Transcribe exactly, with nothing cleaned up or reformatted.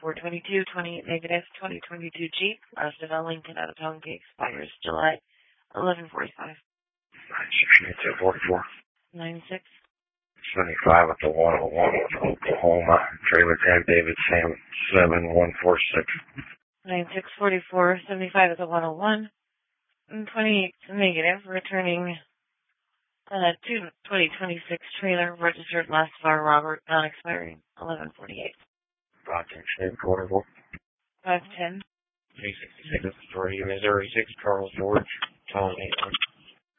four twenty-two, twenty-eight negative, twenty twenty-two Jeep, last of Ellington out of Tonka, expires July eleven forty-five. nine six eight two forty-four. nine six. seventy-five at the one oh one, Oklahoma. Trailer Camp David Sam seven one four six. nine six forty-four, seventy-five at the one oh one. And twenty-eight negative, returning uh, to twenty twenty-six trailer, registered last of our Robert, non-expiring eleven forty-eight. Project State forty-four. five ten. three sixty-six, three Missouri six, Charles George, Tom eight one.